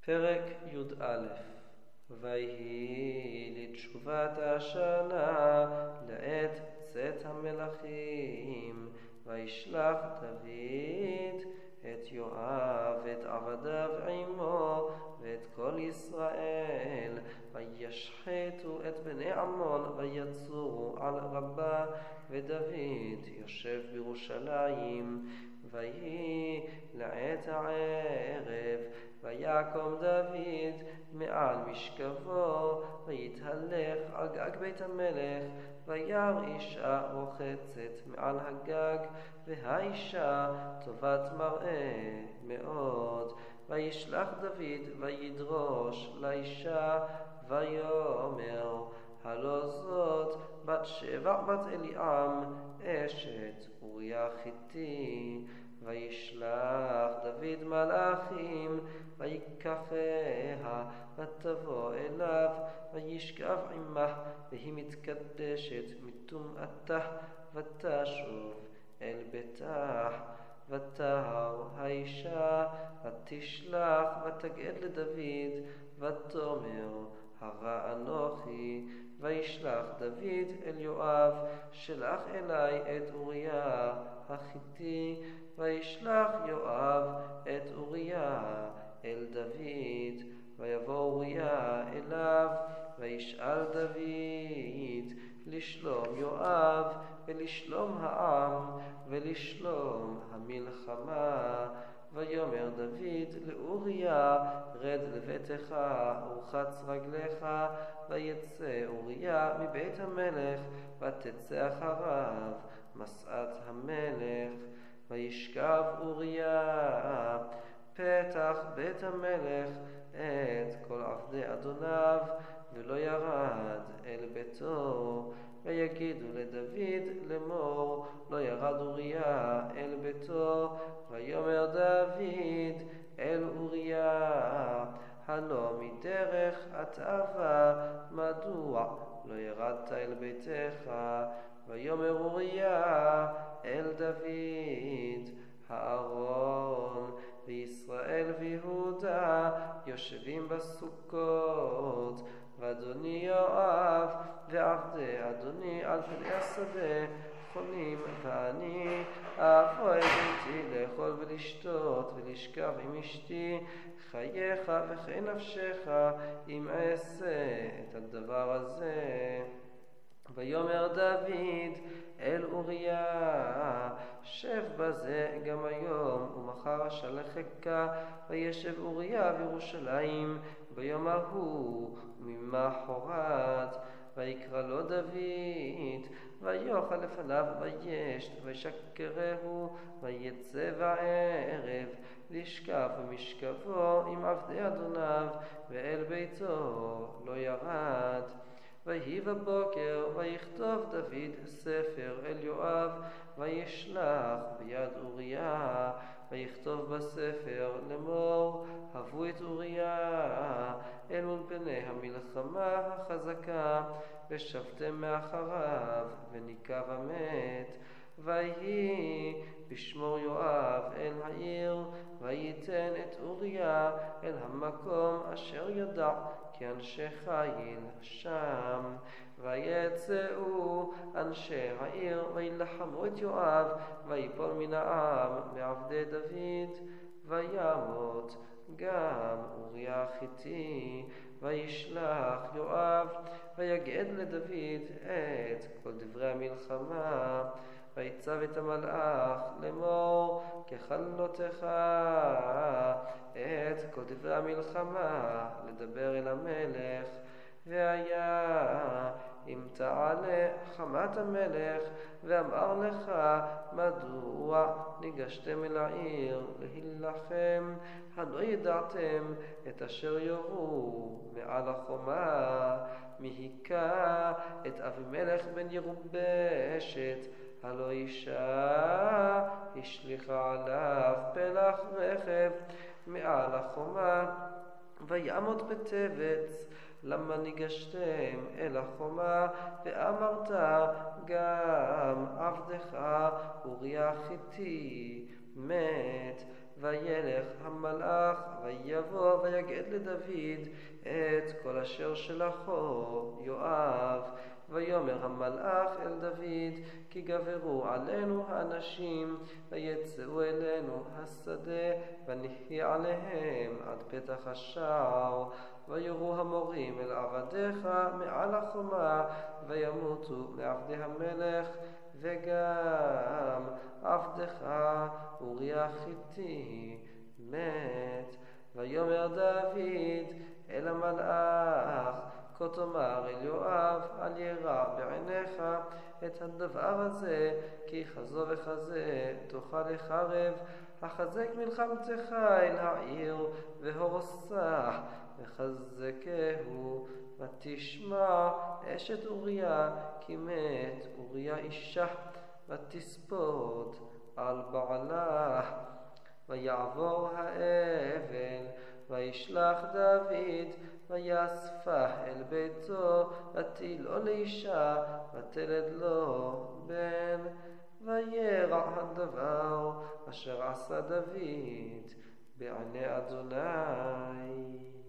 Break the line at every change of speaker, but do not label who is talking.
פרק י"א. ויהי לתשובת השנה לעת צאת המלכים, וישלח דוד את יואב ואת עבדיו עמו ואת כל ישראל, וישחטו את בני עמון ויצורו על רבה, ודוד יושב בירושלים. ויהי לעת הערב, ויקום דוד מעל משכבו, ויתהלך על גג בית המלך, וירא אישה רוחצת מעל הגג, והאישה טובת מראה מאוד. וישלח דוד וידרוש לאישה, ויאמר, הלא זאת בת שבע בת אליעם, אשת אוריה החיתי. וישלח דוד מלאכים, ויקחיה ותבוא אליו, וישכב עמה, והיא מתקדשת מטומאתה, ותשוב אל ביתה. ותהר האישה, ותשלח ותגד לדוד, ותאמר, הרע אנוכי. וישלח דוד אל יואב, שלח אלי את אוריה החיתי. וישלח יואב את אוריה אל דוד, ויבוא אוריה אליו, וישאל דוד לשלום יואב, ולשלום העם, ולשלום המלחמה. ויאמר דוד לאוריה, רד לביתך ורחץ רגליך. ויצא אוריה מבית המלך, ותצא אחריו משאת המלך. וישכב אוריה פתח בית המלך את כל עבדי אדוניו, ולא ירד אל ביתו. ויגידו לדוד לאמור, לא ירד אוריה אל ביתו. ויאמר דוד אל אוריה, הלא מדרך התאווה, מדוע לא ירדת אל ביתך? ויאמר אוריה אל דוד, הארון וישראל ויהודה יושבים בסוכות, ואדוני יואב ועבדי אדוני על פני השדה חונים, ואני אבוא אל ביתי לאכול ולשתות ולשכב עם אשתי. חייך וכן נפשך אם אעשה את הדבר הזה. ויאמר דוד אל אוריה, שב בזה גם היום ומחר אשלחך. וישב אוריה בירושלים ביום ההוא ממחרת. ויקרא לו דוד, ויאכל לפניו וישת, וישכרהו. ויצא בערב לשכב במשכבו עם עבדי אדוניו, ואל ביתו לא ירד. ויהי בבוקר, ויכתוב דוד ספר אל יואב, וישלח ביד אוריה. ויכתוב בספר לאמור, הבו את אוריה אל מול פני המלחמה החזקה, ושבתם מאחריו, וניקב המת. ויהי בשמור יואב אל העיר, וייתן את אוריה אל המקום אשר ידע כי אנשי חיל שם. ויצאו אנשי העיר וילחמו את יואב, ויפול מן העם מעבדי דוד, וימות גם אוריה החיתי. וישלח יואב ויגד לדוד את כל דברי המלחמה. ויצב את המלאך לאמור, ככלותך את כל דברי המלחמה לדבר אל המלך. והיה אם תעלה חמת המלך, ואמר לך, מדוע ניגשתם אל העיר להילחם? הלא ידעתם את אשר יורו מעל החומה, מי היכה את אבימלך בן ירובשת? הלא אישה השליכה עליו פלח רכב מעל החומה, ויעמוד בטבץ. למה ניגשתם אל החומה? ואמרת, גם עבדך אוריה החיתי מת. וילך המלאך ויבוא ויגד לדוד את כל אשר שלחו יואב. ויאמר המלאך אל דוד, כי גברו עלינו האנשים, ויצאו אלינו השדה, ונהיה עליהם עד פתח השער. ויראו המורים אל עבדיך מעל החומה, וימותו מעבדי המלך, וגם עבדך אוריה החיתי מת. ויאמר דוד אל המלאך, כה תאמר אל יואב, אל ירע בעיניך את הדבר הזה, כי חזו וחזה תאכל לחרב. החזק מלחמתך אל העיר והורסה, וחזקהו ותשמע אשת אוריה, כי מת אוריה אישה, ותספוד על בעלה. ויעבור האבל, וישלח דוד, ויאספה אל ביתו, ותלו לאישה, ותלד לו בן. וירע הדבר אשר עשה דוד בעיני אדוני.